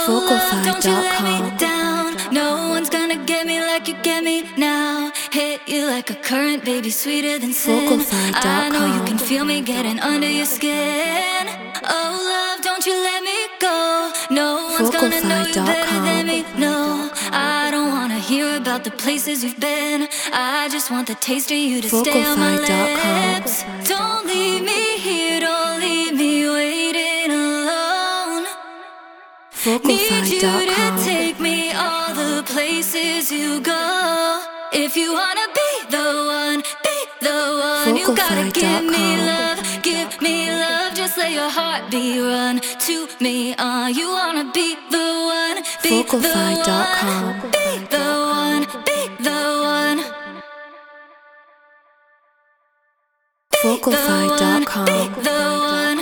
love, don't you let me down. No one's gonna get me like you get me now. Hit you like a current, baby, sweeter than sin. I know you can feel me getting under your skin. Oh love, don't you let me go. No one's gonna know you better than me. No, I don't wanna hear about the places you've been. I just want the taste of you to stay on my lips. Don't leave me here, don't leave me waiting alone. Need you to take me all the places you go. If you wanna be the one, you gotta give me love, just let your heartbeat run to me. You wanna be the one, be the one, be the one, be the one. Vocalfy.com. Be the one.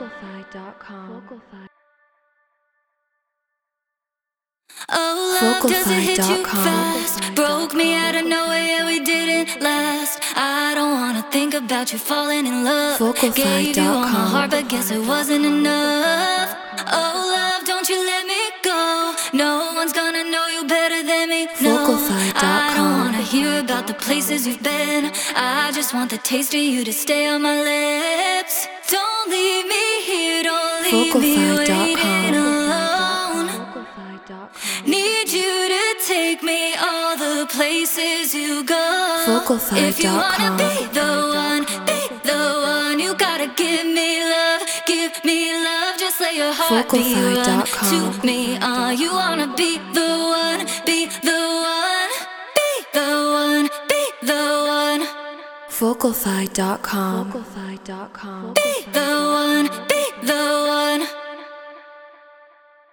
Oh love, does it hit you fast? Broke me out of nowhere, yeah, we didn't last. I don't wanna think about you falling in love. Gave you all my heart, but guess it wasn't enough. Oh love, don't you let me go. No one's gonna know you better than me. No, I don't wanna hear about the places you've been. I just want the taste of you to stay on my lips. Don't leave me here, don't leave me waiting alone. Need you to take me all the places you go. If you wanna be the one, you gotta give me love, just let your heart be run to me. You wanna be the one, be the one, be the one, be the one. Vocalfy.com. Be the one, be the one.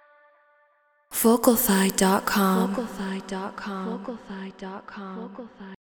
Vocalfy.com.